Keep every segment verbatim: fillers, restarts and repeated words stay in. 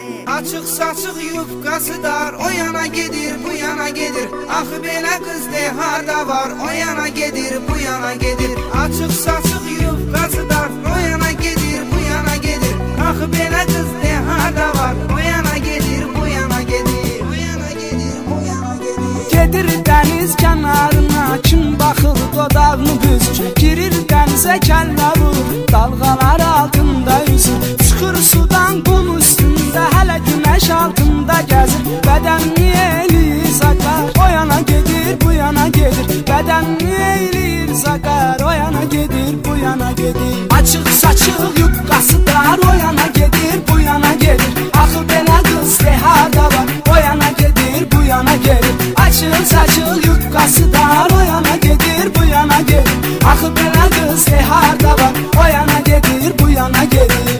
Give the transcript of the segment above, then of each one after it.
Açıq saçıq yufqası dar, o yana gedir, bu yana gedir. Axı belə qız de harda var, o yana gedir, bu yana gedir. Açıq saçıq yufqası dar, o yana gedir, bu yana gedir. Axı belə qız de harda var, o yana gedir, bu yana gedir. Bu yana gedir, bu yana gedir. Gedir dəniz kənarına, kim baxır dodağını büzür. Girir dənizə kəllə vurur, dalğalar altında üzür. Çıxır sudan qum üstündə, hələ güneş altında gəzir. Bədənini eləyir zakar, o yana gedir, bu yana gedir. Bədənini eləyir zakar, o yana gedir, bu yana gedir. Açıq saçıq yufqası dar, o yana gedir, bu yana gedir. Axı belə qız de harda var, o yana gedir, bu yana gedir. Açıq saçıq yufqası dar, o yana gedir, bu yana gedir. Axı belə qız de harda var, o yana gedir, bu yana gedir.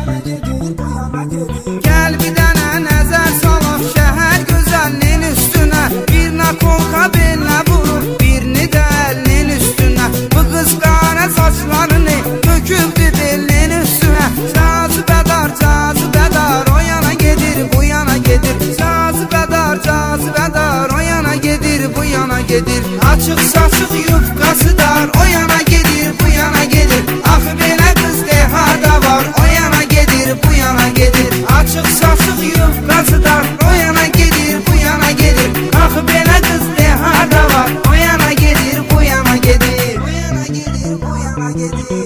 Gəl bir dənə nəzər salaq şəhər gözəlliyin üstünə. Bir nakolka belinə vurur, birini də əlinin üstünə. Bu qız qara saçlarını tökübdü belinin üstünə. Cazibədar, cazibədar, o yana gedir, bu yana gedir. Cazibədar, cazibədar, o yana gedir, bu yana gedir. Açıq saçıq yufqası dar, o yana gedir, bu yana gedir. Axı belə qız de harda var, o yana gedir, bu yana gedir. Açıq saçıq yufqası dar, o yana gedir, bu yana gedir. Axı belə qız de harda var, o yana gedir, bu yana gedir. Bu yana gedir, bu yana gedir.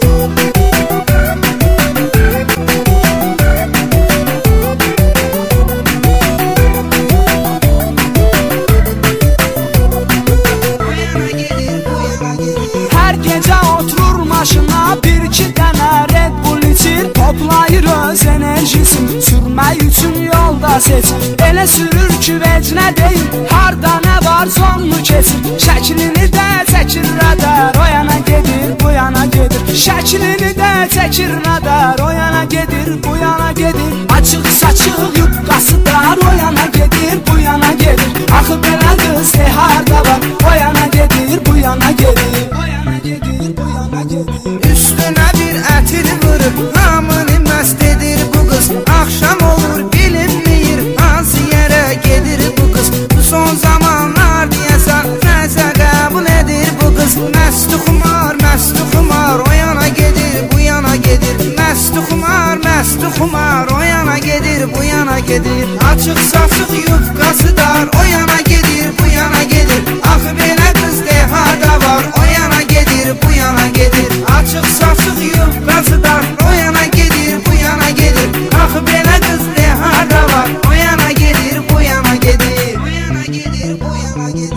Maşına bir iki dənə Red Bull içir, toplayır öz enerjisini, sürmək üçün yolda seçir. Elə sürür ki vecinə deyil, harda nə var sonunu keçir. Şəklini də çəkir rədər, o yana gedir, bu yana gedir. Şəklini də çəkir rədər, o yana gedir, bu yana gedir. Açıq saçıq yufqası dar, o yana gedir, bu yana gedir. Axı belə qız de harda var, o yana gedir, bu yana gedir. O yana gedir, bu yana gedir. Üstünə bir ətir vurur, hamını məst edir bu qız. Axşam olur bilinmir, hansı yerə gedir bu qız. Bu son zamanlar deyəsən, nəsə qəbul edir bu qız. Məst xumar, məst xumar, o yana gedir, bu yana gedir. Məst xumar, məst xumar, o yana gedir, bu yana gedir. Açıq saçıq yufqası dar, o yana gedir, bu yana gedir. Axı belə qız de harda var, o yana gedir, bu yana gedir. Açıq saçıq yufqası dar, o yana gedir, bu yana gedir. Axı belə qız de harda var, o yana gedir, bu yana gedir. Bu yana gedir, bu yana gedir.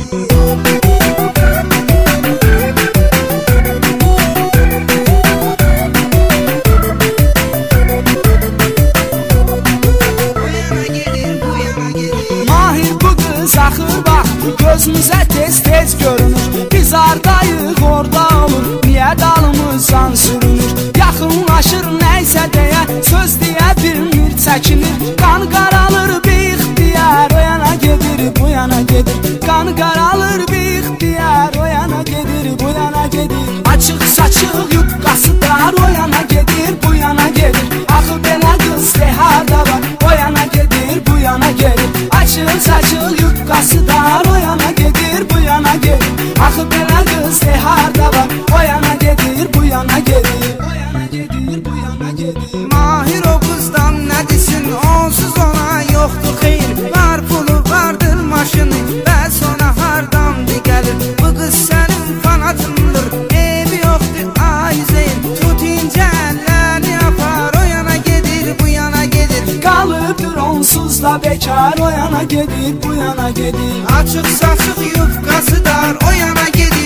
Axır vaxtı gözümüzə tez-tez görünür. Biz hardayıq orada olur, niyə dalımızdan sürünür. Yaxınlaşır nəysə deyə, söz deyə bilmir, çəkinir. Qanı qaralır bir ixtiyar, o yana gedir, bu yana gedir. Qanı qaralır bir ixtiyar, o yana gedir, bu yana gedir. Açıq saçıq yufqası dar, o yana gedir, bu yana gedir. Axı belə qız de harda var, o yana gedir, bu yana gedir. Açıq saçıq yufqası dar, o yana gedir, bu yana gedir. Axı belə qız de harda var, o yana gedir, bu yana gedir. O yana gedir, bu yana gedir. Mahir o qızdan nə desin, onsuz ona yoxdur xeyir. Var pulu, vardır maşını, bəs ona hardandı gəlir. Bu qız sənin fanatındır, evi yoxdur ay zeyn. Tut incə əllərini apar, o yana gedir, bu yana gedir. Qalıbdır onsuz da bekar, o yana gedir, bu yana gedir. Açıq saçıq yufqası dar, o yana gedir,